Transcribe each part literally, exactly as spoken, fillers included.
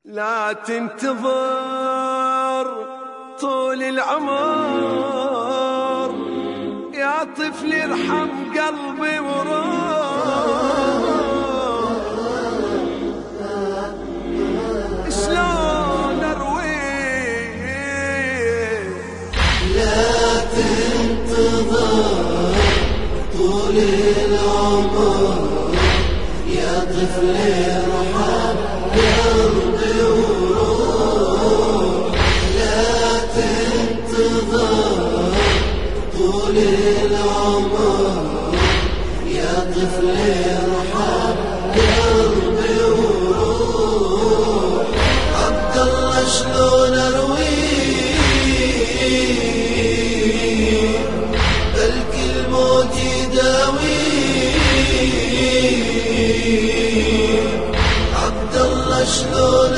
لا تنتظر طول العمر يا طفل، ارحم قلبي وروح. شلون ارويك؟ لا تنتظر طول العمر يا طفل، ارحم قلبي وروح. لا تنتظر طول العمر يا طفل، ارحم قلبي وروح. عبد الله شلون ارويك؟ بلكي الموت يداويك. عبد الله شلون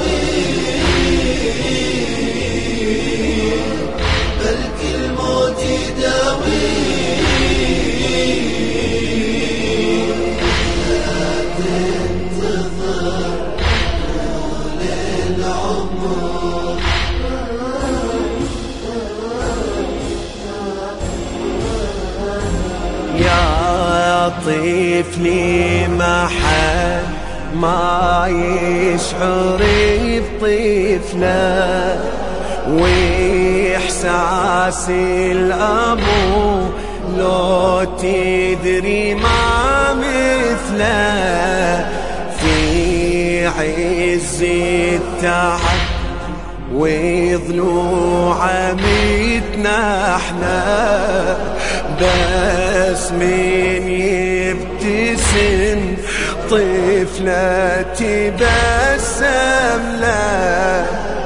ارويك؟ بلكي الموت يداويك. لا تنتظر طول العمر. يا طفلي ما حد ما يشعر بطفله، واحساس الابو لو تدري ما مثله. في عز التعب وضلوعه متنحنى، بس من يبتسم طفلة تبسم له.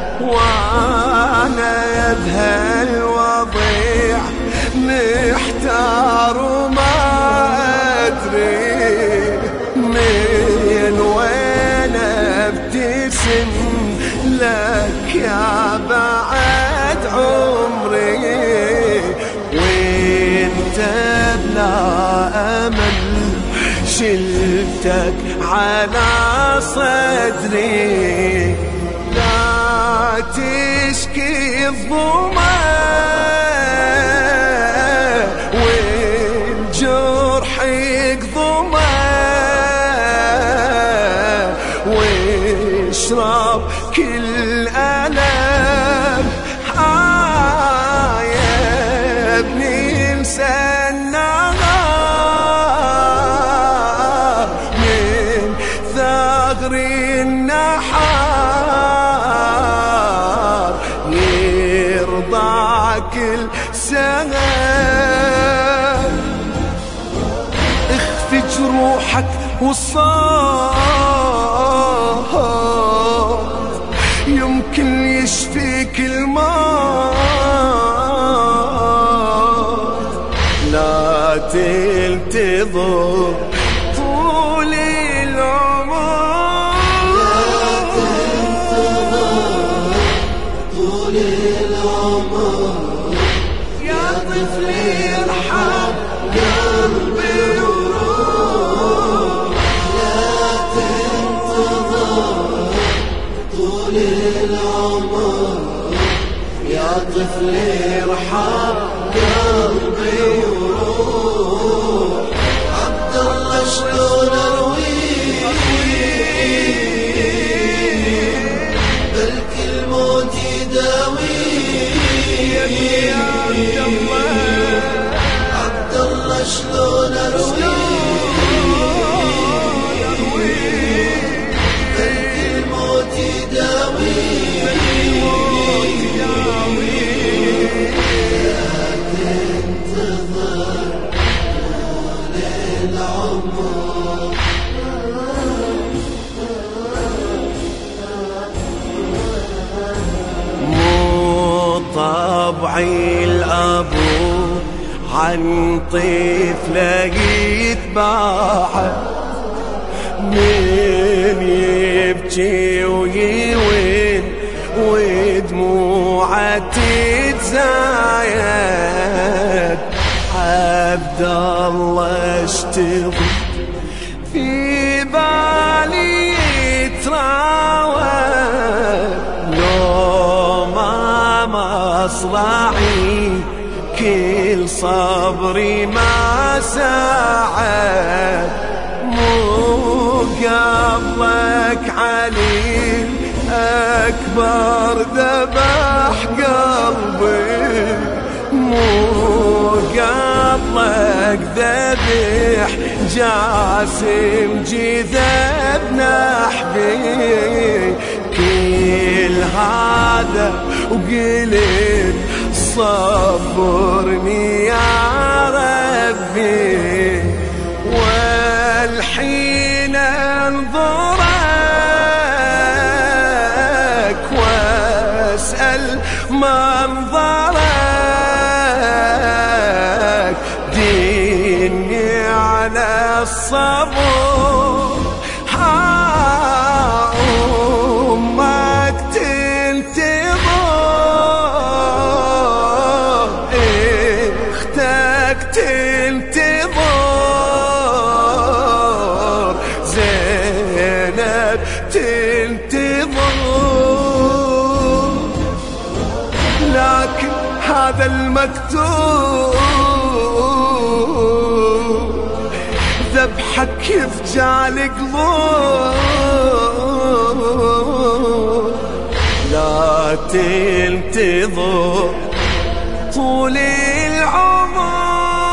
وانا بهالوضيع محتار وما ادري من وين ابتسم لك يا بعد عمري، وانت بلا امل شلتك على صدري. لا تشكي الظما والجرح يقضما، واشرب كل ألم. آه يا ابني انسى النهار من ثغر النحار، يرضى كل سنة. اخفي جروحك والصوت يمكن يشفيك الموت. لا تنتظر طول العمر. لا تنتظر طول العمر يا طفلي ارحم قلبي وروح. لا تنتظر طول العمر يا طفل، ارحم قلبي وروح. عبد الله شلون ارويك؟ بلكي الموت يداويك. عبد الله شلون ارويك؟ بلكي الموت يداويك. لا تنتظر طول العمر. مو طبعي الابو عن طفله يتباعد، من يبكي ويوين ودموعه تتزايد. عبد الله اشتغل في بالي يتراود، صبري ما ساعد مو قبلك علي أكبر ذبح قلبي مو قبلك ذبح جاسم جذب نحبي كل هذا وقلت صبرني يا ربي والحين انظرك واسأل منظرك ديني على الصبر ها أمك تنتظر اختك تنتظر زينب تنتظر لكن هذا المكتوب ذبحك يفجع القلوب لا تنتظر طول العمر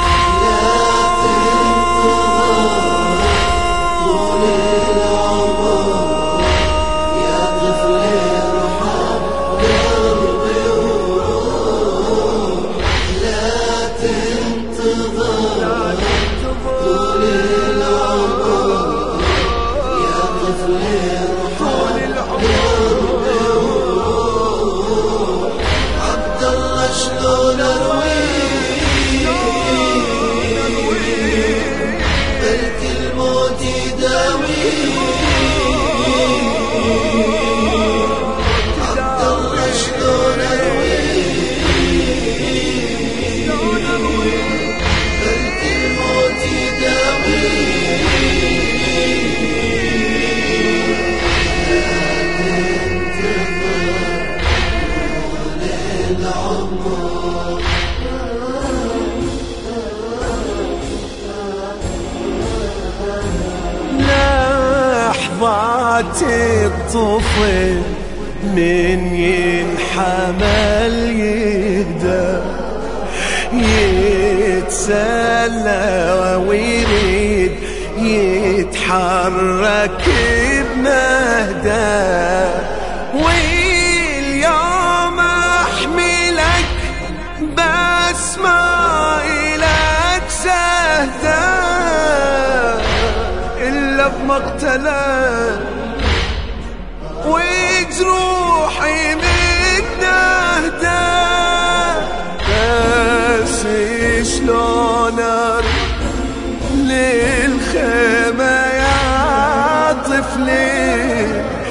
لحظات الطفل من ينحمل يهدى يتسلى ويريد يتحرك بمهدى واليوم احملك بس ما إلك سهدى إلا بمقتله وجروحي من نهدى بس شلون للخيمة يا طفلي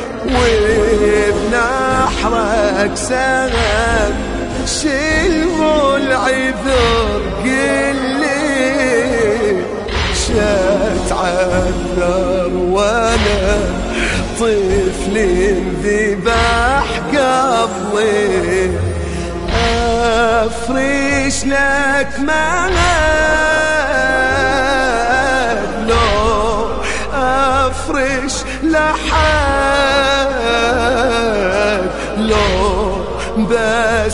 وبنحرك سهم شلوا العذر قلي شتعذر وانا طفل ذبح قبلي افرش لك مهد لو افرش لحد لو بس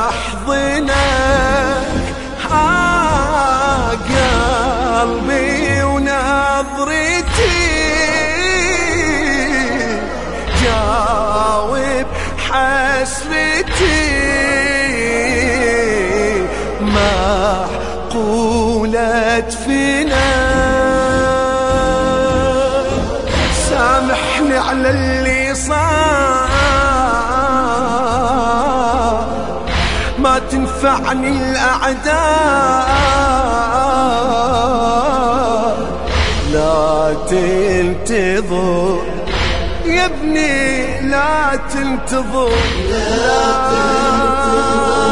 احضنك ها قلبي ونظرتي جاوب حسرتي معقولة فينا سامحني على اللي صار ما تنفعني الأعداء لا تنتظر يا ابني لا تنتظر لا تنتظر